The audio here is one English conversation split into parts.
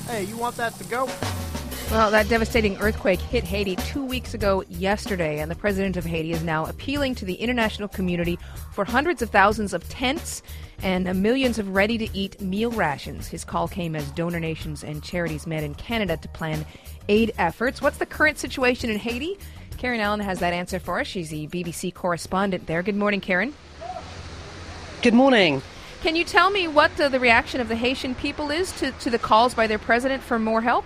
Hey, you want that to go? Well, that devastating earthquake hit Haiti 2 weeks ago yesterday, and the president of Haiti is now appealing to the international community for hundreds of thousands of tents and millions of ready-to-eat meal rations. His call came as donor nations and charities met in Canada to plan aid efforts. What's the current situation in Haiti? Karen Allen has that answer for us. She's the BBC correspondent there. Good morning, Karen. Good morning. Can you tell me what the reaction of the Haitian people is to the calls by their president for more help?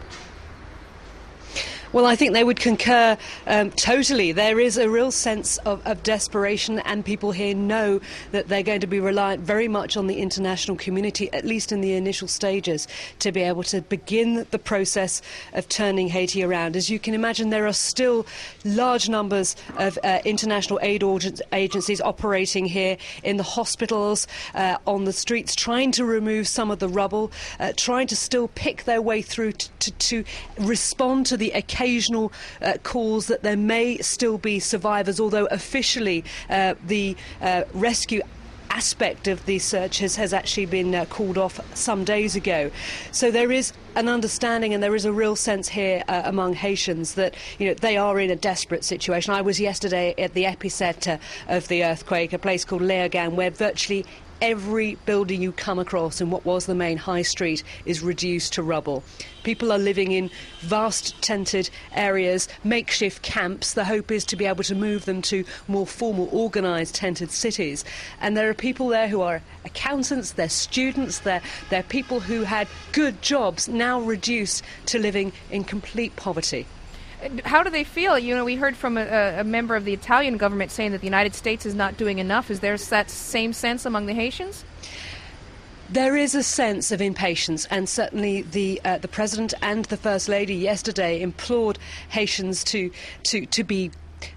Well, I think they would concur totally. There is a real sense of desperation, and people here know that they're going to be reliant very much on the international community, at least in the initial stages, to be able to begin the process of turning Haiti around. As you can imagine, there are still large numbers of international aid agencies operating here in the hospitals, on the streets, trying to remove some of the rubble, trying to still pick their way through to respond to the occasional calls that there may still be survivors, although officially the rescue aspect of the search has actually been called off some days ago. So there is an understanding, and there is a real sense here among Haitians that they are in a desperate situation. I was yesterday at the epicenter of the earthquake, a place called Léogâne, where virtually every building you come across in what was the main high street is reduced to rubble. People are living in vast tented areas, makeshift camps. The hope is to be able to move them to more formal, organised tented cities. And there are people there who are accountants, they're students, they're people who had good jobs, now reduced to living in complete poverty. How do they feel? We heard from a member of the Italian government saying that the United States is not doing enough. Is there that same sense among the Haitians? There is a sense of impatience, and certainly the President and the First Lady yesterday implored Haitians to be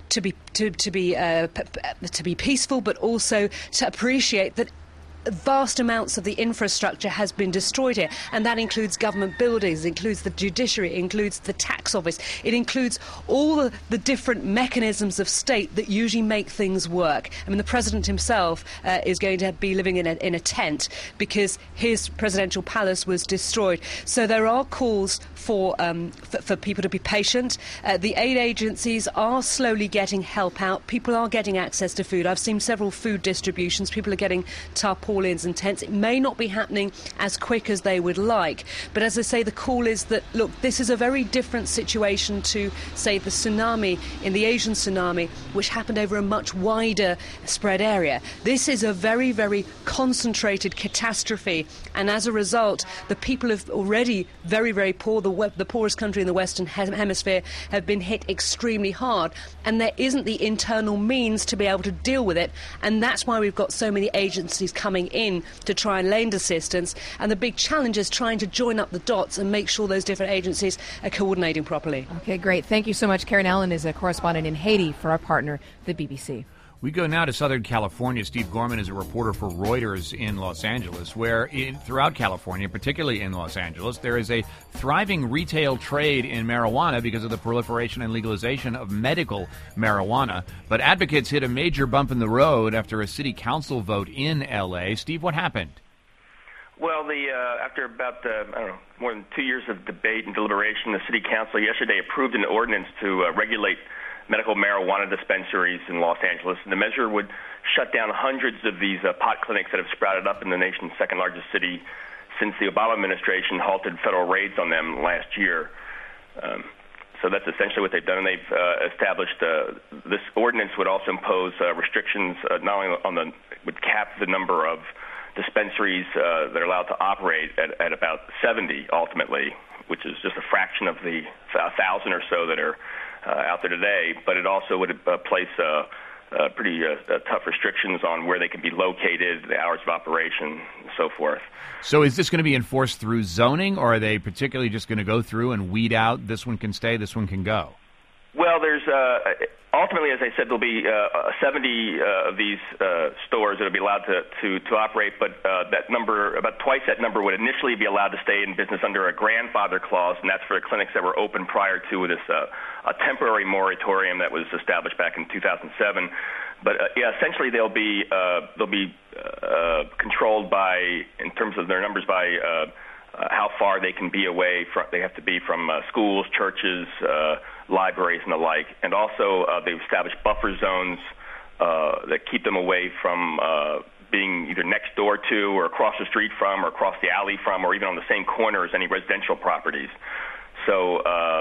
peaceful, but also to appreciate that vast amounts of the infrastructure has been destroyed here, and that includes government buildings, it includes the judiciary, it includes the tax office, it includes all the different mechanisms of state that usually make things work. I mean, the president himself is going to be living in a tent because his presidential palace was destroyed. So there are calls for people to be patient. The aid agencies are slowly getting help out. People are getting access to food. I've seen several food distributions. People are getting tarpaulins and tents. It may not be happening as quick as they would like, but as I say, the call is that, look, this is a very different situation to, say, the tsunami, in the Asian tsunami, which happened over a much wider spread area. This is a very, very concentrated catastrophe, and as a result, the people are already very, very poor. The poorest country in the Western Hemisphere have been hit extremely hard, and there isn't the internal means to be able to deal with it, and that's why we've got so many agencies coming in to try and lend assistance, and the big challenge is trying to join up the dots and make sure those different agencies are coordinating properly. Okay, great. Thank you so much. Karen Allen is a correspondent in Haiti for our partner, the BBC. We go now to Southern California. Steve Gorman is a reporter for Reuters in Los Angeles, where throughout California, particularly in Los Angeles, there is a thriving retail trade in marijuana because of the proliferation and legalization of medical marijuana. But advocates hit a major bump in the road after a city council vote in L.A. Steve, what happened? Well, after about, more than 2 years of debate and deliberation, the city council yesterday approved an ordinance to regulate medical marijuana dispensaries in Los Angeles, and the measure would shut down hundreds of these pot clinics that have sprouted up in the nation's second largest city since the Obama administration halted federal raids on them last year. So that's essentially what they've done, and they've established this ordinance would also impose restrictions not only would cap the number of dispensaries that are allowed to operate at about 70 ultimately, which is just a fraction of the 1,000 or so that are out there today, but it also would place pretty tough restrictions on where they can be located, the hours of operation, and so forth. So is this going to be enforced through zoning, or are they particularly just going to go through and weed out this one can stay, this one can go? Well, there's ultimately, as I said, there'll be 70 of these stores that will be allowed to operate, but that number, about twice that number, would initially be allowed to stay in business under a grandfather clause, and that's for the clinics that were open prior to this a temporary moratorium that was established back in 2007. But essentially, they'll be controlled by, in terms of their numbers, by how far they can be away from. They have to be from schools, churches, libraries, and the like. And also, they've established buffer zones that keep them away from being either next door to, or across the street from, or across the alley from, or even on the same corner as any residential properties. So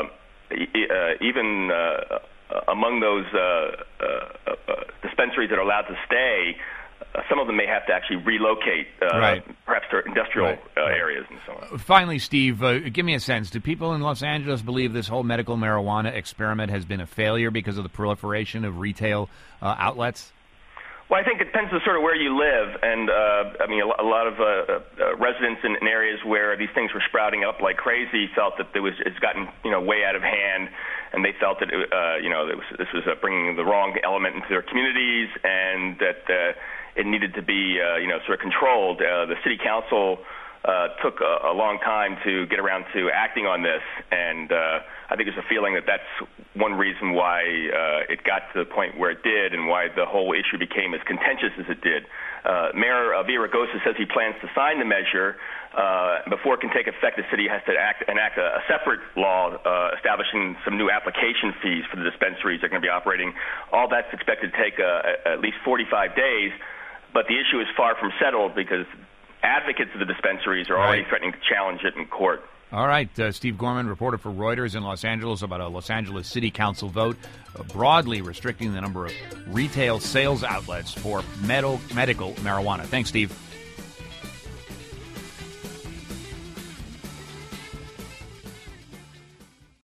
even among those dispensaries that are allowed to stay, some of them may have to actually relocate, perhaps to industrial areas and so on. Finally, Steve, give me a sense. Do people in Los Angeles believe this whole medical marijuana experiment has been a failure because of the proliferation of retail outlets? Well, I think it depends on sort of where you live, and I mean, a lot of residents in areas where these things were sprouting up like crazy felt that it's gotten way out of hand, and they felt that this was bringing the wrong element into their communities, and that it needed to be sort of controlled. The city council took a long time to get around to acting on this, and I think there's a feeling that that's one reason why it got to the point where it did, and why the whole issue became as contentious as it did. Mayor Villaraigosa says he plans to sign the measure. Before it can take effect, the city has to enact a separate law establishing some new application fees for the dispensaries that are going to be operating. All that's expected to take at least 45 days, but the issue is far from settled because advocates of the dispensaries are already threatening to challenge it in court. All right, Steve Gorman, reporter for Reuters in Los Angeles, about a Los Angeles City Council vote broadly restricting the number of retail sales outlets for medical marijuana. Thanks, Steve.